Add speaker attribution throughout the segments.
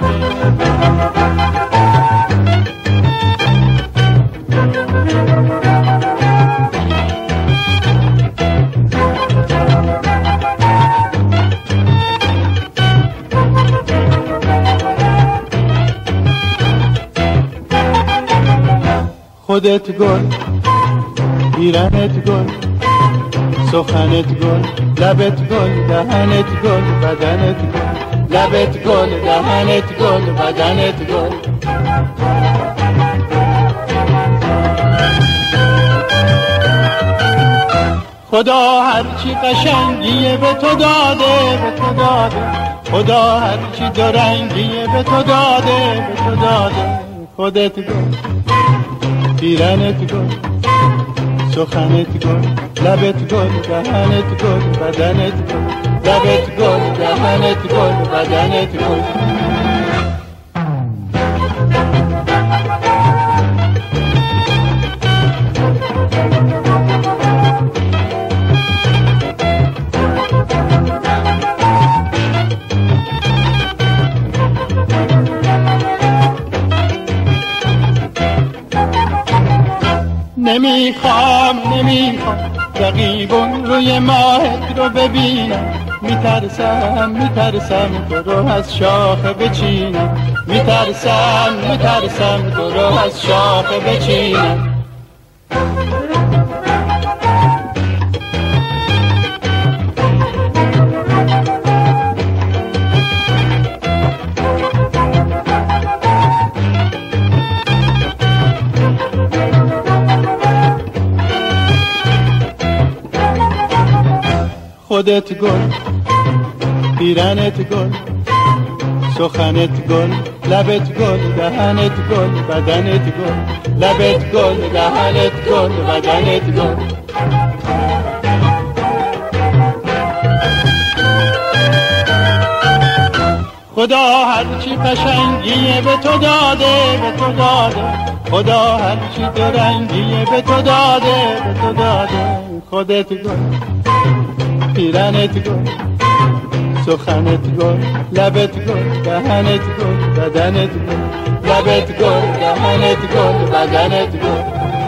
Speaker 1: خودت گل، پیرنت گل، سخنت گل، لبت گل، دهنت گل، بدنت گل، لبت گل، دهنت گل، بدنت گل. خدا هرچی قشنگیه به تو داده، به تو داده. خدا هرچی دورنگیه به تو داده، به تو داده. خودت گل، پیرنت گل، سخنت گل، لبت گل، دهنت گل، بدنت گل، لبت گل، دهنت گل، بدنت گل. نمیخوام رقیبون روی ماهت رو ببینم، میترسم تو رو از شاخه بچینم، میترسم تو رو از شاخه بچینم. خودت گل، پیرنت گل، سخنت گل، لبت گل، دهنت گل، بدنت گل، لبت گل، دهنت گل، بدنت گل. خدا هرچی قشنگیه به تو داده، به تو داده. خدا هرچی دورنگیه به تو داده، به تو داده. خودت گل، پیرنت گل، سخنت گل، لبت گل، دهنت گل، بدنت گل، لبت گل، دهنت گل، بدنت گل.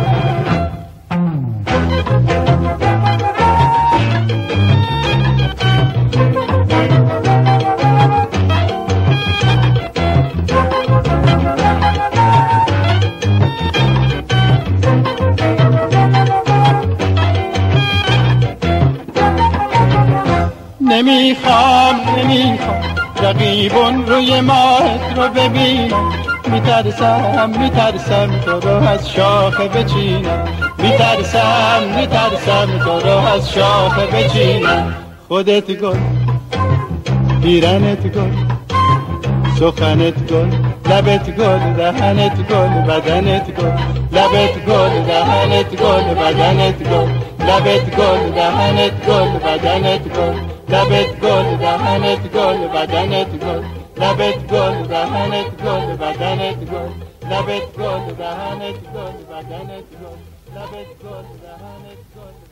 Speaker 1: نمیخوام رقیبون روی ماهت رو ببینم، میترسم تو رو از شاخه بچینم، میترسم تو رو از شاخه بچینم. خودت گل، پیرنت گل، سخنت گل، لبت گل، دهنت گل، بدنت گل، لبت گل، دهنت گل، بدنت گل، لبت گل، دهنت گل، بدنت گل، لبت گل، دهنت گل، بدنت گل، لبت گل، دهنت گل، بدنت گل، لبت گل، دهنت گل، بدنت گل، لبت گل، دهنت گل.